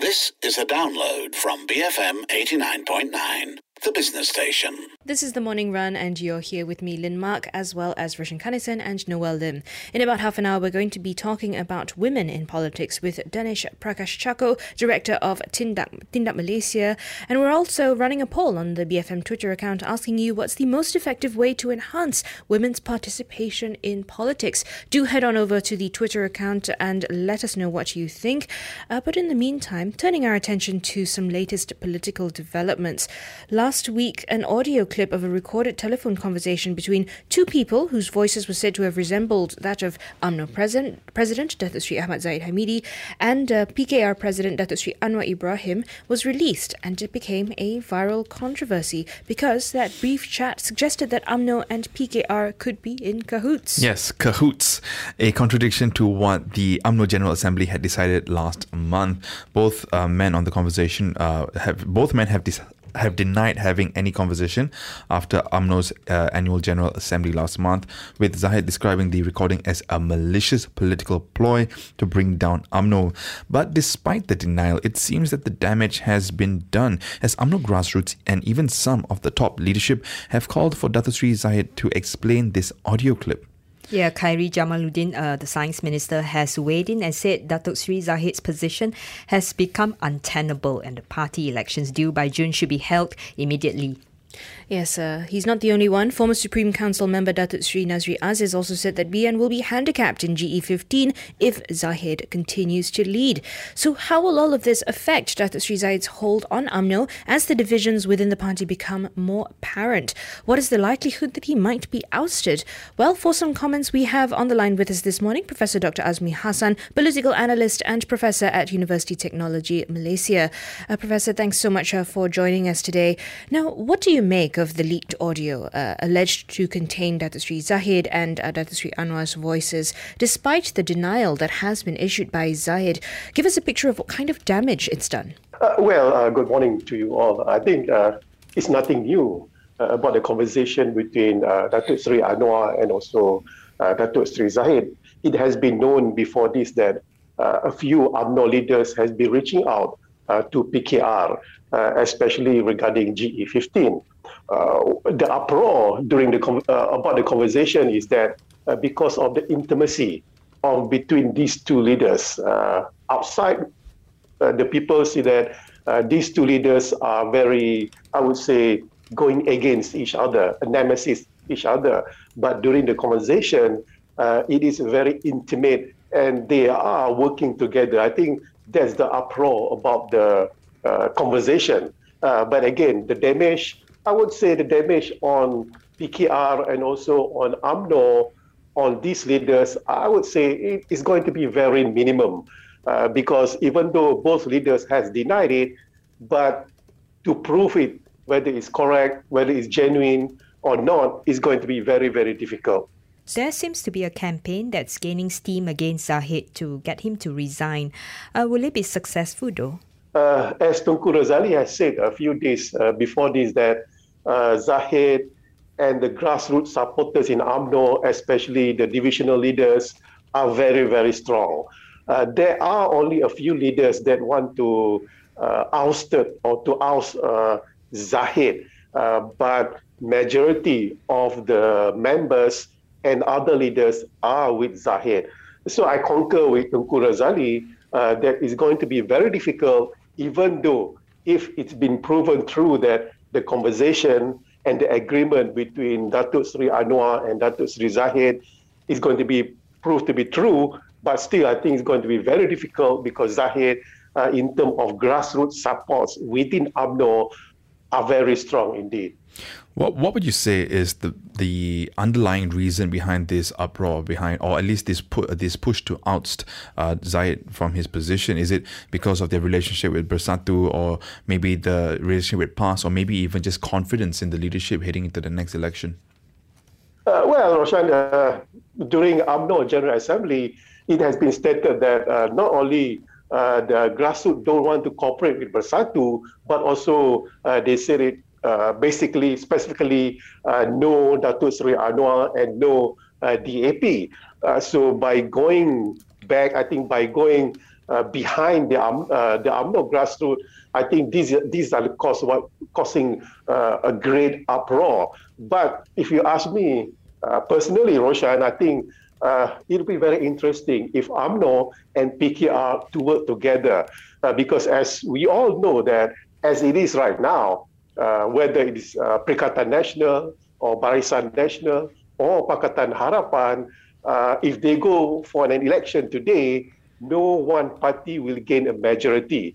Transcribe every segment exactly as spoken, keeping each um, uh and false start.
This is a download from B F M eighty-nine point nine, the business station. This is The Morning Run, and you're here with me, Lynn Mark, as well as Roshan Kanison and Noel Lim. In about half an hour, we're going to be talking about women in politics with Danesh Prakash Chako, Director of Tindak, Tindak Malaysia. And we're also running a poll on the B F M Twitter account asking you what's the most effective way to enhance women's participation in politics. Do head on over to the Twitter account and let us know what you think. Uh, but in the meantime, turning our attention to some latest political developments. Last week, an audio clip of a recorded telephone conversation between two people whose voices were said to have resembled that of U M N O President, President Datuk Seri Ahmad Zahid Hamidi and uh, P K R President Datuk Seri Anwar Ibrahim was released, and it became a viral controversy because that brief chat suggested that U M N O and P K R could be in cahoots. Yes, cahoots. A contradiction to what the U M N O General Assembly had decided last month. Both uh, men on the conversation uh, have both men have decided have denied having any conversation after U M N O's uh, annual General Assembly last month, with Zahid describing the recording as a malicious political ploy to bring down U M N O. But despite the denial, it seems that the damage has been done, as U M N O grassroots and even some of the top leadership have called for Datuk Seri Zahid to explain this audio clip. Yeah, Khairi Jamaluddin, uh, the Science Minister, has weighed in and said Datuk Seri Zahid's position has become untenable and the party elections due by June should be held immediately. Yes, uh, he's not the only one. Former Supreme Council member Datuk Seri Nazri Aziz also said that B N will be handicapped in G E fifteen if Zahid continues to lead. So how will all of this affect Datuk Seri Zahid's hold on U M N O as the divisions within the party become more apparent? What is the likelihood that he might be ousted? Well, for some comments, we have on the line with us this morning Professor Doctor Azmi Hassan, political analyst and professor at University Technology Malaysia. Uh, Professor, thanks so much uh, for joining us today. Now, what do you make of the leaked audio uh, alleged to contain Datuk Seri Zahid and uh, Datuk Seri Anwar's voices, despite the denial that has been issued by Zahid? Give us a picture of what kind of damage it's done. Uh, well, uh, good morning to you all. I think uh, it's nothing new uh, about the conversation between uh, Datuk Seri Anwar and also uh, Datuk Seri Zahid. It has been known before this that uh, a few U M N O leaders has been reaching out uh, to P K R, uh, especially regarding G E fifteen. Uh, the uproar during the com- uh, about the conversation is that uh, because of the intimacy of between these two leaders, uh, outside uh, the people see that uh, these two leaders are very, I would say, going against each other, nemesis each other. But during the conversation, uh, it is very intimate, and they are working together. I think that's the uproar about the uh, conversation. Uh, but again, the damage. I would say the damage on P K R and also on U M N O, on these leaders, I would say it is going to be very minimum uh, because even though both leaders has denied it, but to prove it, whether it's correct, whether it's genuine or not, is going to be very, very difficult. There seems to be a campaign that's gaining steam against Zahid to get him to resign. Uh, will it be successful though? Uh, as Tunku Razali has said a few days uh, before this, that Uh, Zahid and the grassroots supporters in U M N O, especially the divisional leaders, are very, very strong. Uh, there are only a few leaders that want to uh, oust or to oust uh, Zahid, uh, but majority of the members and other leaders are with Zahid. So I concur with Tunku Razali uh, that it's going to be very difficult, even though if it's been proven true that the conversation and the agreement between Datuk Seri Anwar and Datuk Seri Zahid is going to be proved to be true, but still I think it's going to be very difficult because Zahid, uh, in terms of grassroots supports within U M N O, are very strong indeed. What what would you say is the the underlying reason behind this uproar, behind, or at least this pu- this push to oust uh, Zahid from his position? Is it because of their relationship with Bersatu, or maybe the relationship with P A S, or maybe even just confidence in the leadership heading into the next election? Uh, well, Roshan, uh, during U M N O General Assembly, it has been stated that uh, not only uh, the grassroots don't want to cooperate with Bersatu, but also uh, they said it. Uh, basically, specifically, uh, no Datuk Seri Anwar and no uh, D A P. Uh, so by going back, I think by going uh, behind the um, uh, the UMNO grassroots, I think these these are the cause what causing uh, a great uproar. But if you ask me uh, personally, Roshan, I think uh, it'll be very interesting if UMNO and P K R to work together, uh, because as we all know that as it is right now, uh, whether it is uh, Perikatan Nasional or Barisan Nasional or Pakatan Harapan, uh, if they go for an election today, no one party will gain a majority.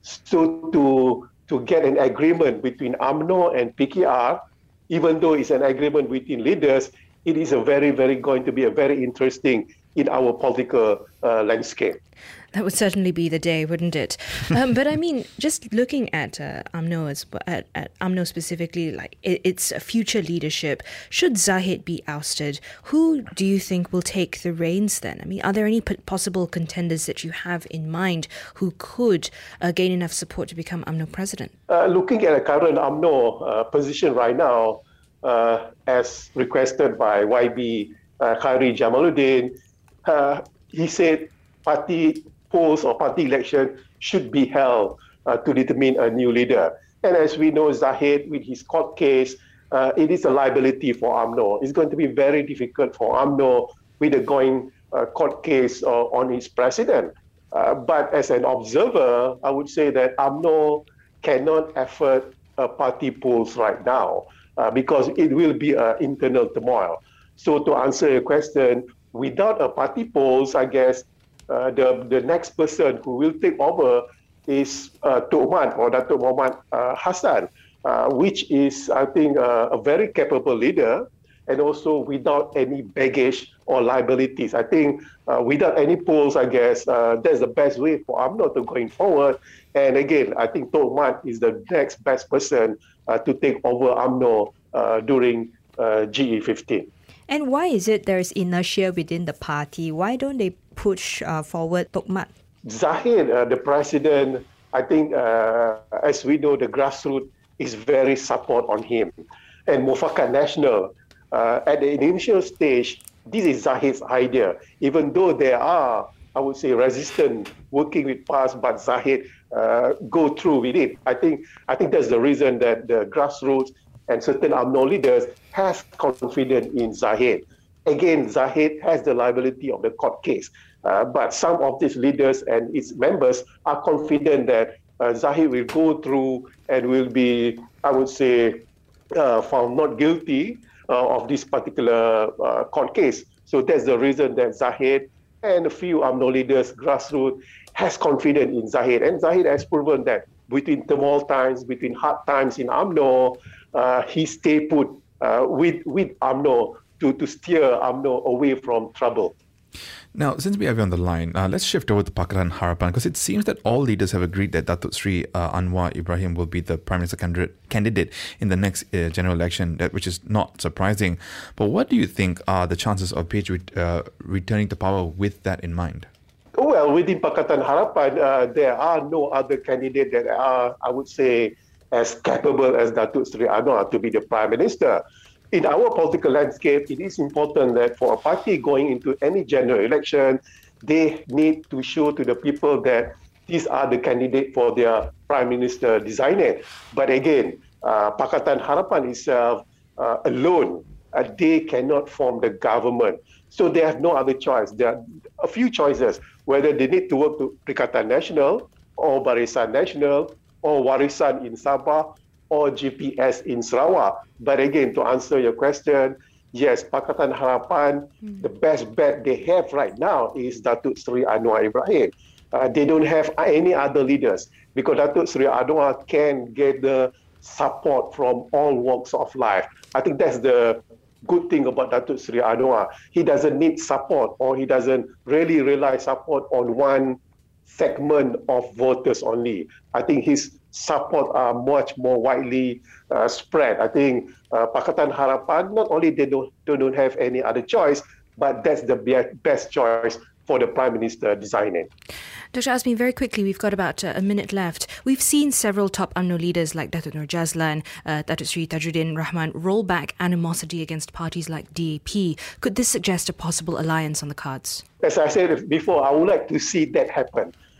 So to to get an agreement between UMNO and P K R, even though it's an agreement between leaders, it is a very, very going to be a very interesting in our political uh, landscape. That would certainly be the day, wouldn't it? Um, but I mean, just looking at uh, UMNO as at, at UMNO specifically, like it, its future leadership, should Zahid be ousted, who do you think will take the reins then? I mean, are there any p- possible contenders that you have in mind who could uh, gain enough support to become UMNO president? Uh, looking at the current UMNO uh, position right now, uh, as requested by Y B uh, Khairi Jamaluddin, uh, he said party polls or party election should be held uh, to determine a new leader. And as we know, Zahid, with his court case, uh, it is a liability for UMNO. It's going to be very difficult for UMNO with a going uh, court case uh, on his president. Uh, but as an observer, I would say that UMNO cannot afford uh, party polls right now uh, because it will be an internal turmoil. So to answer your question, without a party polls, I guess Uh, the the next person who will take over is uh, Tok Mat or Datuk Mohamed uh, Hassan, uh, which is, I think, uh, a very capable leader and also without any baggage or liabilities. I think uh, without any polls, I guess, uh, that's the best way for UMNO to going forward. And again, I think Tok Mat is the next best person uh, to take over UMNO uh, during uh, G E fifteen. And why is it there's inertia within the party? Why don't they push uh, forward Tok Mat? Zahid, uh, the president, I think, uh, as we know, the grassroots is very support on him. And Mufakat Nasional, uh, at the initial stage, this is Zahid's idea. Even though there are, I would say, resistant working with P A S, but Zahid uh, go through with it. I think, I think that's the reason that the grassroots and certain UMNO leaders have confidence in Zahid. Again, Zahid has the liability of the court case, uh, but some of these leaders and its members are confident that uh, Zahid will go through and will be, I would say, uh, found not guilty uh, of this particular uh, court case. So that's the reason that Zahid and a few UMNO leaders, grassroots, has confidence in Zahid. And Zahid has proven that between turmoil times, between hard times in UMNO, uh, he stay put uh, with, with UMNO to, to steer UMNO away from trouble. Now, since we have you on the line, uh, let's shift over to Pakatan Harapan, because it seems that all leaders have agreed that Datuk Sri uh, Anwar Ibrahim will be the Prime Minister candidate, candidate in the next uh, general election, that, which is not surprising. But what do you think are the chances of P H re- uh, returning to power with that in mind? Well, within Pakatan Harapan, uh, there are no other candidates that are, I would say, as capable as Datuk Sri Anwar to be the Prime Minister. In our political landscape, it is important that for a party going into any general election, they need to show to the people that these are the candidates for their Prime Minister designated. But again, uh, Pakatan Harapan itself uh, alone, uh, they cannot form the government. So they have no other choice. There are a few choices, whether they need to work to Perikatan Nasional or Barisan Nasional or Warisan in Sabah or G P S in Sarawak. But again, to answer your question, yes, Pakatan Harapan, mm. the best bet they have right now is Datuk Sri Anwar Ibrahim. Uh, they don't have any other leaders because Datuk Sri Anwar can get the support from all walks of life. I think that's the good thing about Datuk Sri Anwar. He doesn't need support, or he doesn't really rely support on one segment of voters only. I think his support are much more widely uh, spread. I think uh, Pakatan Harapan, not only they don't, they don't have any other choice, but that's the be- best choice for the Prime Minister designing. Doctor Azmi, very quickly, we've got about uh, a minute left. We've seen several top UMNO leaders like Datuk Nur Jazlan, uh, Datuk Sri Tajuddin Rahman roll back animosity against parties like D A P. Could this suggest a possible alliance on the cards? As I said before, I would like to see that happen.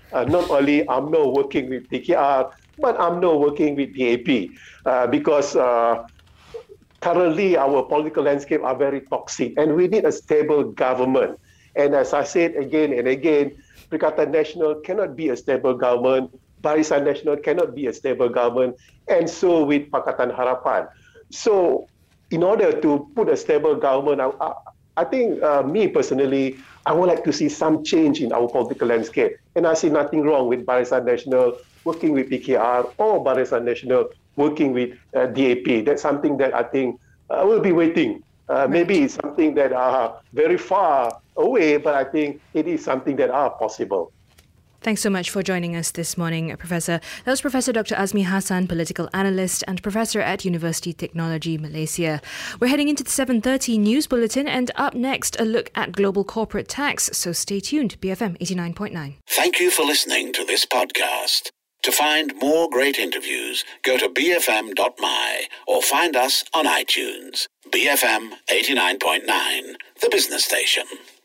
uh, not only U M N O working with P K R, but U M N O working with D A P, uh, because uh, currently our political landscape are very toxic, and we need a stable government. And as I said again and again, Perikatan Nasional cannot be a stable government, Barisan Nasional cannot be a stable government, and so with Pakatan Harapan. So in order to put a stable government, I, I, I think uh, me personally, I would like to see some change in our political landscape. And I see nothing wrong with Barisan Nasional working with P K R or Barisan Nasional working with uh, D A P. That's something that I think uh, will be waiting. Uh, right. Maybe it's something that are very far away, but I think it is something that are possible. Thanks so much for joining us this morning, Professor. That was Professor Doctor Azmi Hassan, political analyst and professor at University Technology Malaysia. We're heading into the seven thirty news bulletin, and up next, a look at global corporate tax. So stay tuned, B F M eighty-nine point nine. Thank you for listening to this podcast. To find more great interviews, go to b f m dot m y or find us on iTunes. B F M eighty-nine point nine, the business station.